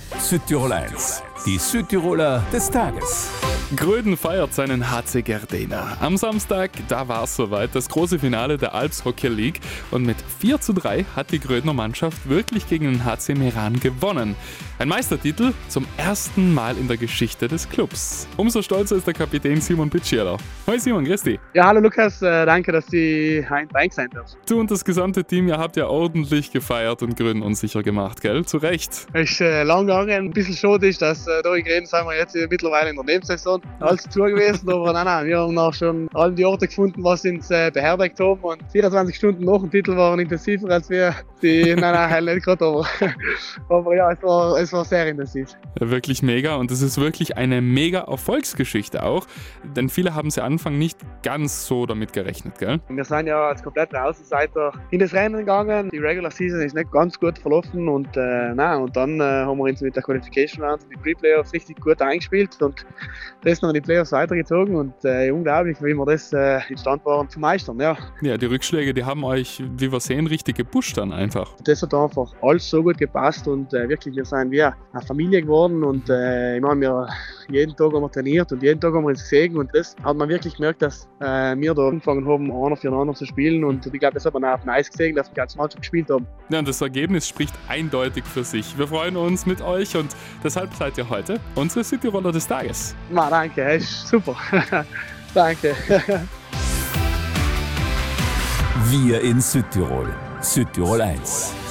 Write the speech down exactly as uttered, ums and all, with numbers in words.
Südtirol eins, die Südtiroler des Tages. Gröden feiert seinen H C Gardena. Am Samstag, da war es soweit, das große Finale der Alps Hockey League. Und mit vier zu drei hat die Grödner Mannschaft wirklich gegen den H C Meran gewonnen. Ein Meistertitel zum ersten Mal in der Geschichte des Clubs. Umso stolzer ist der Kapitän Simon Pitschierler. Hoi Simon, grüß dich. Ja, hallo Lukas, äh, danke, dass die heute rein sein darfst. Du und das gesamte Team, ihr habt ja ordentlich gefeiert und Gröden unsicher gemacht, gell? Zu Recht. Es ist äh, lang gegangen. Ein bisschen schade ist, dass äh, da in Greden sind wir jetzt mittlerweile in der Nebensaison. Alles zu gewesen, aber nein, nein, wir haben auch schon alle die Orte gefunden, was uns äh, beherbergt haben. Und vierundzwanzig Stunden nach dem Titel waren intensiver als wir die, nein, nein, halt nicht gerade, aber, aber ja, es war, es war sehr intensiv. Ja, wirklich mega, und es ist wirklich eine mega Erfolgsgeschichte auch, denn viele haben sie Anfang nicht ganz so damit gerechnet, gell? Wir sind ja als kompletter Außenseiter in das Rennen gegangen. Die Regular Season ist nicht ganz gut verlaufen und, äh, nein, und dann äh, haben wir uns mit der Qualification Round und die Pre-Playoffs richtig gut eingespielt und das noch in die Playoffs weitergezogen und äh, unglaublich, wie wir das äh, instand waren zu meistern. Ja. ja, die Rückschläge, die haben euch, wie wir sehen, richtig gepusht dann einfach. Das hat einfach alles so gut gepasst und äh, wirklich, wir sind wie eine Familie geworden und äh, ich meine, wir jeden Tag haben wir trainiert und jeden Tag haben wir uns gesehen und das hat man wirklich gemerkt, dass äh, wir da angefangen haben, einer für den anderen zu spielen und ich glaube, das hat man auch auf Nice gesehen, dass wir als Mannschaft gespielt haben. Ja, und das Ergebnis spricht eindeutig für sich. Wir freuen uns mit euch und deshalb seid ihr heute unsere Südtiroler des Tages. Na, danke, ist super. Danke. Wir in Südtirol. Südtirol eins.